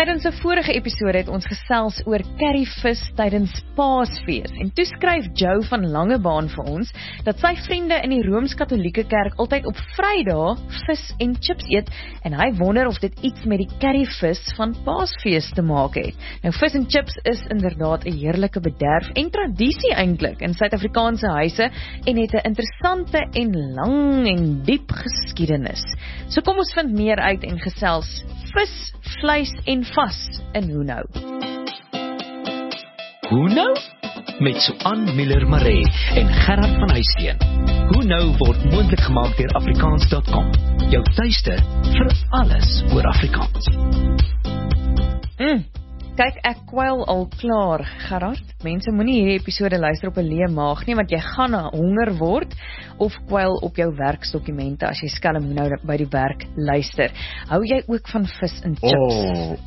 Tydens 'n vorige episode het ons gesels oor curryvis tydens Paasfees en toe skryf Joe van Langebaan vir ons dat sy vriende in die Rooms-Katolieke Kerk altyd op Vrydag vis en chips eet en hy wonder of dit iets met die curryvis van Paasfees te maak het. Nou vis en chips is inderdaad 'n heerlike bederf en tradisie eintlik in Suid-Afrikaanse huise en het 'n interessante en lang en diep geskiedenis. So kom ons vind meer uit en gesels vis, vleis en vas in Hoe Nou. Hoe Nou? Met Suan Miller-Maree en Gerard van Huisteen. Hoe Nou word moontlik gemaak deur Afrikaans.com. Jou tuiste vir alles oor Afrikaans. Kyk, ek kwyl al klaar, Gerard. Mense moenie hierdie episode luister op 'n leë maag nie, want jy gaan honger word of kwyl op jou werksdokumente as jy skelm Hoe Nou by die werk luister. Hou jy ook van vis en chips?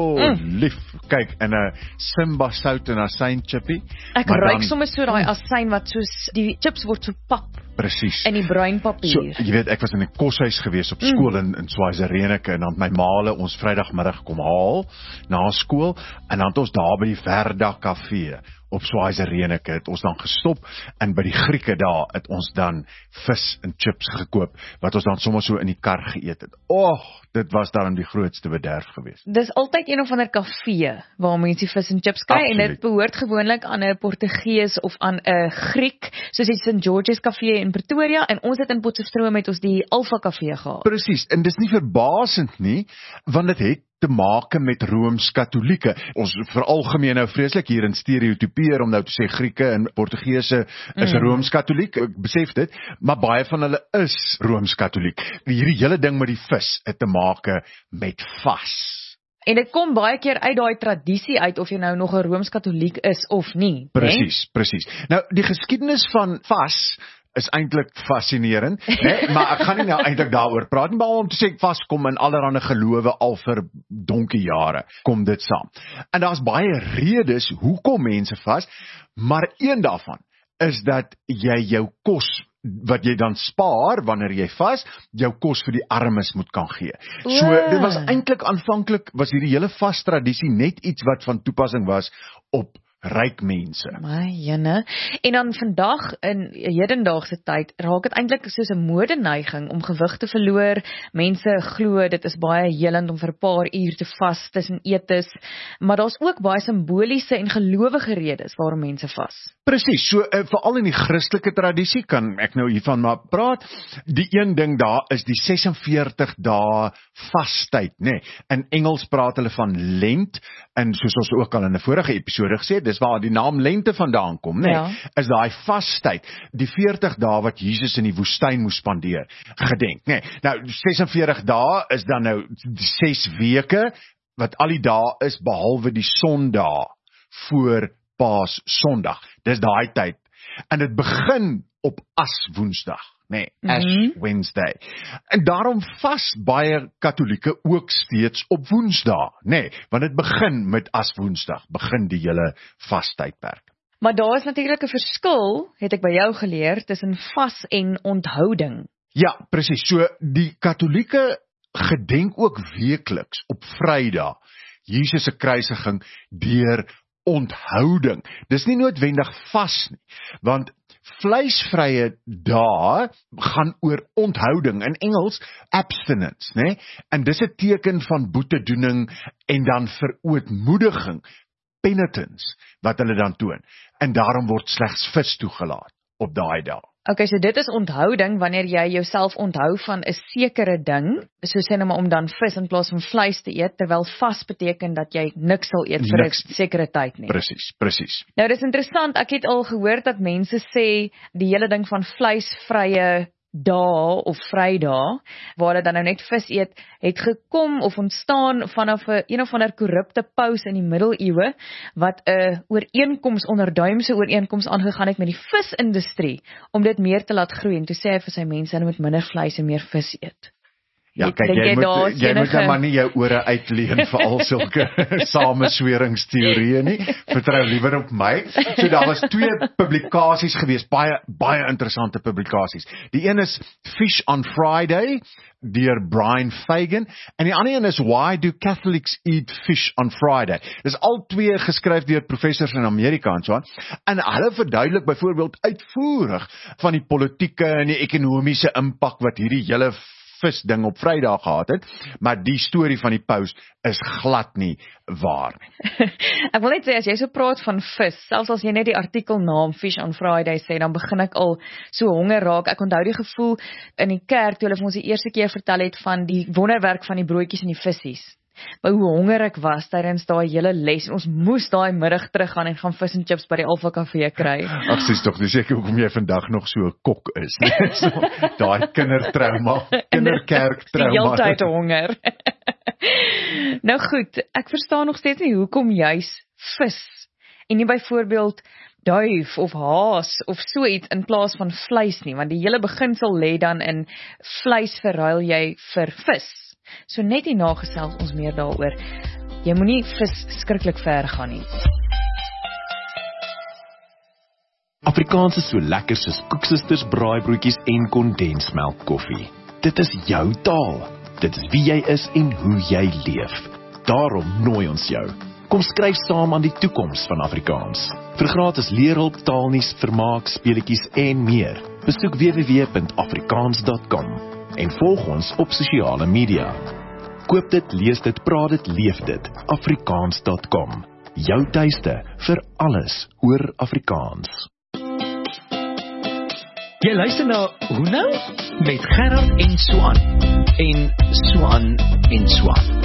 Lief. Kyk, in 'n Simba sout en asyn chippie. Ek ruik sommer so daai asyn wat soos die chips word so pap. Presies. In die bruin papier. So, jy weet, ek was in 'n koshuis gewees op skool in Swaziland en dan het my maale ons Vrydagmiddag kom haal na skool en dan het ons daar by die Verda kafee op Swaziland het ons dan gestop en by die Grieke daar het ons dan vis en chips gekoop wat ons dan sommer so in die kar geëet het. Dit was dan die grootste bederf geweest. Dis altyd een of ander kafee waar mense vis en chips kry en dit behoort gewoonlik aan 'n Portugees of aan 'n Griek, soos die St. George's Kafee in Pretoria en ons het in Potchefstroom het ons die Alpha Kafee gehad. Presies, en dis nie verbasend nie, want dit het te maak met Rooms-Katolieke. Ons veralgemeen nou vreeslik hier in stereotypeer om nou te sê Grieke en Portugese is Rooms-Katoliek, ek besef dit, maar baie van hulle is Rooms-Katoliek. Hierdie hele ding met die vis het te maak met vas. En dit kom baie keer uit daai tradisie uit of jy nou nog 'n Rooms-Katoliek is of nie. Presies. Nou, die geskiedenis van vas is eintlik fascinerend, maar ek gaan nie nou eintlik daaroor praat nie, maar om te sê vas kom in allerlei gelowe al vir donkie jare, kom dit saam. En daar's baie redes hoekom mense vas, maar een daarvan is dat jy jou kos wat jy dan spaar wanneer jy vas, jou kos vir die armes moet kan gee. So dit was eintlik aanvanklik was hierdie hele vas tradisie net iets wat van toepassing was op ryk mense. My jene. En dan vandag in hedendaagse tyd raak dit eintlik soos 'n modeneiging om gewig te verloor. Mense glo dit is baie helend om vir 'n paar uur te vas tussen etes, maar daar's ook baie simboliese en gelowige redes waarom mense vas. Presies, so veral in die Christelike tradisie kan ek nou hiervan maar praat. Die een ding daar is die 46 dae vastyd, In Engels praat hulle van Lent en soos ons ook al in 'n vorige episode gesê het, dis waar die naam lente vandaan kom, is daai vastyd, die 40 dae wat Jesus in die woestyn moes spandeer, gedenk, Nou, 46 dae is dan nou 6 weke, wat al die dae is, behalwe die Sondag, voor Paas Sondag, dis daai tyd, en dit begin op As Woensdag, Ash Wednesday. En daarom vas baie Katolieke ook steeds op Woensdae, want dit begin met As Woensdag, begin die hele vastydperk. Maar daar is natuurlik 'n verskil, het ek by jou geleer, tussen vas en onthouding. Ja, presies. So die Katolieke gedenk ook weekliks op Vrydag Jesus se kruisiging deur onthouding. Dis nie noodwendig vas nie, want vleisvrye dae gaan oor onthouding, in Engels abstinence, en dis 'n teken van boetedoening en dan verootmoediging, penitence, wat hulle dan toon, en daarom word slegs vis toegelaat op daai dae. Okay, so dit is onthouding wanneer jy jouself onthou van 'n sekere ding, so sê nou maar om dan vis in plaas van vleis te eet, terwyl vas beteken dat jy niks sal eet vir 'n sekere tyd nie. Presies. Nou dis interessant, ek het al gehoor dat mense sê die hele ding van vleisvrye dae of Vrydag, waar hulle dan nou net vis eet, het gekom of ontstaan vanaf 'n een of ander korrupte paus in die middeleeue, wat 'n ooreenkoms onderduimse ooreenkoms aangegaan het met die visindustrie, om dit meer te laat groei, en toe sê hy vir sy mense, hulle moet minder vleis en meer vis eet. Ja, kyk, jy moet nou maar nie jou ore uitleen vir al sulke samesweringsteorieë nie. Vertrou liewer op my. So daar was 2 publikasies gewees, baie interessante publikasies. Die een is Fish on Friday deur Brian Fagan en die ander een is Why Do Catholics Eat Fish on Friday? Dis al 2 geskryf deur professors in Amerika en so aan. En hulle verduidelik byvoorbeeld uitvoerig van die politieke en die ekonomiese impak wat hierdie hele visding op Vrydag gehad het, maar die storie van die paus is glad nie waar nie. Ek wil net sê, as jy so praat van vis, selfs as jy net die artikelnaam Fish on Friday sê, dan begin ek al so honger raak. Ek onthou die gevoel in die kerk, toe hulle vir ons die eerste keer vertel het van die wonderwerk van die broodjies en die vissies. Maar hoe honger ek was tydens daai hele les, ons moes daai middag teruggaan en gaan vis en chips by die Alpha Café kry. Ag, dis tog, dis seker hoekom jy vandag nog so 'n kok is. So, daai kindertrauma, kinderkerktrauma. Die hele tyd honger. Nou goed, ek verstaan nog steeds nie hoekom juis vis en nie byvoorbeeld duif of haas of so iets in plaas van vleis nie, want die hele beginsel lê dan in vleis verruil jy vir vis. So net hierna gesels ons meer daaroor. Jy moenie vis skrikkelik ver gaan nie. Afrikaans is so lekker soos koeksisters, braaibroodjies en kondensmelk koffie. Dit is jou taal. Dit is wie jy is en hoe jy leef. Daarom nooi ons jou. Kom skryf saam aan die toekoms van Afrikaans. Vir gratis leerhulp, taalnuus, vermaak, speletjies en meer. Besoek www.afrikaans.com en volg ons op sosiale media. Koop dit, lees dit, praat dit, leef dit. Afrikaans.com. Jou tuiste vir alles oor Afrikaans. Jy luister na Hoe nou? Met Gerard en Swan. En Swan en Swan.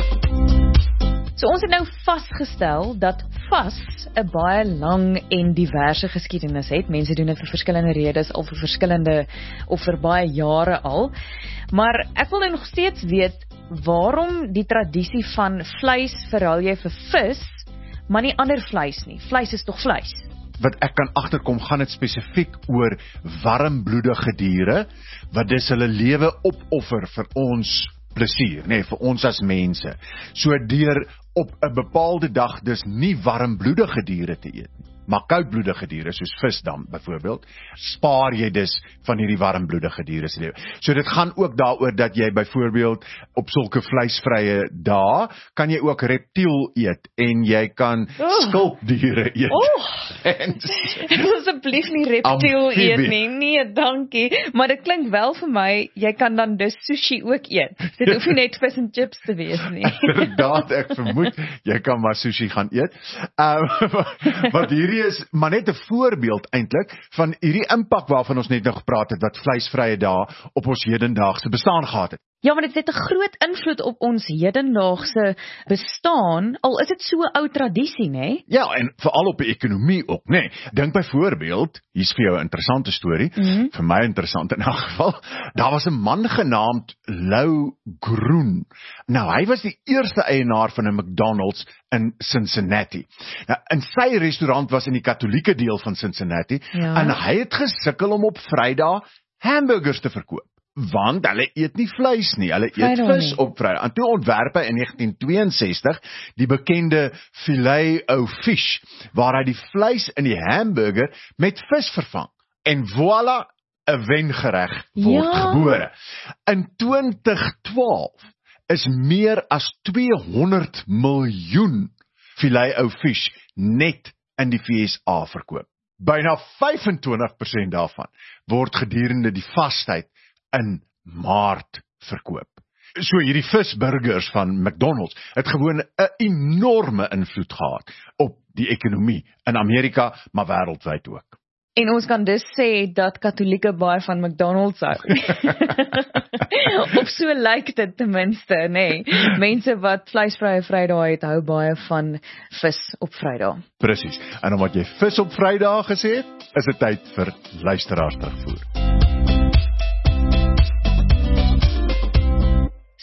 So ons het nou vasgestel dat vas 'n baie lang en diverse geskiedenis het. Mense doen dit vir verskillende redes, al vir verskillende of vir baie jare al. Maar ek wil nou nog steeds weet waarom die tradisie van vleis verruil jy vir vis, maar nie ander vleis nie. Vleis is tog vleis. Wat ek kan agterkom, gaan dit spesifiek oor warmbloedige diere wat dis hulle lewe opoffer vir ons plesier, vir ons as mense. So deur op 'n bepaalde dag dis nie warmbloedige diere te eet nie, maar koudbloedige diere soos vis dan byvoorbeeld, spaar jy dus van hierdie warmbloedige diere se lewe. So dit gaan ook daaroor dat jy byvoorbeeld op sulke vleisvrye dae kan jy ook reptiel eet en jy kan skulpdiere eet. Ek wil asseblief nie reptiel eet nie. Nee, dankie. Maar dit klink wel vir my, jy kan dan dus sushi ook eet. Dit hoef nie net vis en chips te wees nie. Inderdaad, ek vermoed jy kan maar sushi gaan eet. Wat hierdie is maar net 'n voorbeeld eintlik van hierdie impak waarvan ons net nou gepraat het wat vleisvrye dae op ons hedendaagse bestaan gehad het. Ja, maar dit het 'n groot invloed op ons hedendaagse bestaan, al is dit so 'n ou tradisie, né? Ja, en veral op die ekonomie ook, né? Dink byvoorbeeld, hier's vir jou 'n interessante storie, vir my interessant in elk geval. Daar was 'n man genaamd Lou Groen. Nou, hy was die eerste eienaar van 'n McDonald's in Cincinnati. Nou, in sy restaurant was in die katolieke deel van Cincinnati, en hy het gesukkel om op Vrydag hamburgers te verkoop. Want hulle eet nie vleis nie, hulle eet vis op Vrydag. En toe ontwerp hy in 1962 die bekende Filet-O-Fish, waar hy die vleis in die hamburger met vis vervang. En voilà, 'n wengereg word gebore. In 2012 is meer as 200 miljoen Filet-O-Fish net in die VSA verkoop. Byna 25% daarvan word gedurende die vastyd in Maart verkoop. So hierdie visburgers van McDonald's het gewoon 'n enorme invloed gehad op die ekonomie in Amerika, maar wêreldwyd ook. En ons kan dus sê dat katolieke baie van McDonald's hou. Of so lyk dit ten minste, né? Mense wat vleisvrye Vrydae het, hou baie van vis op Vrydag. Presies. En omdat jy vis op Vrydag gesê het, is dit tyd vir luisteraars terugvoer.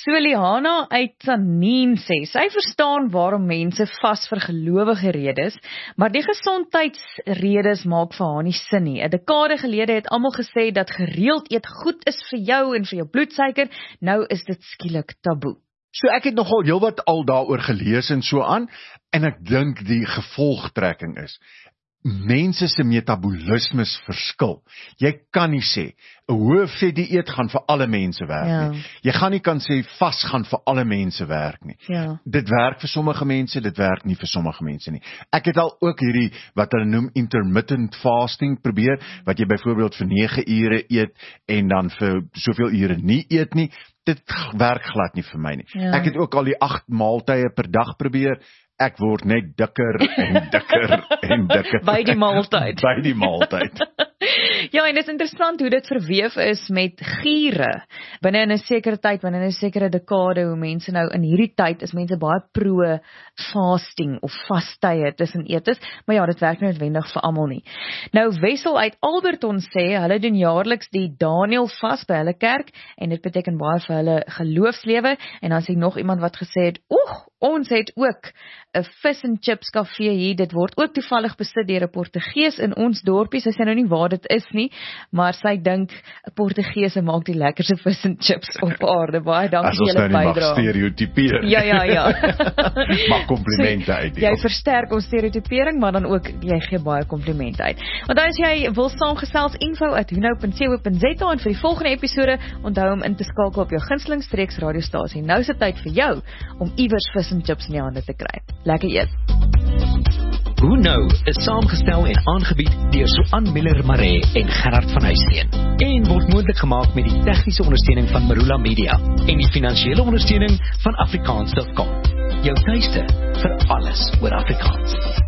So Liana uit Tanin sê, sy verstaan waarom mense vas vir gelowige redes, maar die gesondheidsredes maak vir haar nie sin nie. 'n Dekade gelede het almal gesê dat gereeld eet goed is vir jou en vir jou bloedsuiker, nou is dit skielik taboe. So ek het nogal heelwat al daaroor gelees en so aan, en ek dink die gevolgtrekking is, mense se metabolismes verskil. Jy kan nie sê 'n hoë vetdieet gaan vir alle mense werk nie. Jy gaan nie kan sê vas gaan vir alle mense werk nie. Dit werk vir sommige mense, dit werk nie vir sommige mense nie. Ek het al ook hierdie wat hulle noem intermittent fasting probeer, wat jy byvoorbeeld vir 9 ure eet en dan vir soveel ure nie eet nie. Dit werk glad nie vir my nie. Ek het ook al die 8 maaltye per dag probeer. Ek word net dikker en dikker en dikker. By die maaltyd. By die maaltyd. Ja, en dit is interessant hoe dit verweef is met giere. Binne in 'n sekere tyd, binne in 'n sekere dekade, hoe mense nou in hierdie tyd is mense baie pro fasting of vastye tussen etes, maar ja, dit werk nie noodwendig vir almal nie. Nou Wessel uit Alberton sê, hulle doen jaarliks die Daniel vas by hulle kerk, en dit beteken baie vir hulle geloofslewe, en dan sê nog iemand wat gesê het, ons het ook 'n vis en chips kafee hier, dit word ook toevallig besit deur 'n Portugees in ons dorpie, sy sê nou nie waar dit is nie, maar sy dink 'n Portugese maak die lekkerste vis en chips op aarde. Baie dankie vir julle bydrae. As ons nou nie mag stereotypeer. Ja. Mag komplimente uit. So, jy versterk ons stereotypering, maar dan ook, jy gee baie komplimente uit. Want as jy wil saamgesels, info@hunou.co.za, en vir die volgende episode, onthou om in te skakel op jou gunsteling streeks radiostasie. Nou is dit tyd vir jou, om iewers vis en chips in die hande te kry. Lekker eet. Hoe nou is saamgestel en aangebied deur Suan Miller Maree en Gerard van Huisteen en word moontlik gemaak met die tegniese ondersteuning van Marula Media en die finansiële ondersteuning van Afrikaans.com. Jou tuiste vir alles oor Afrikaans.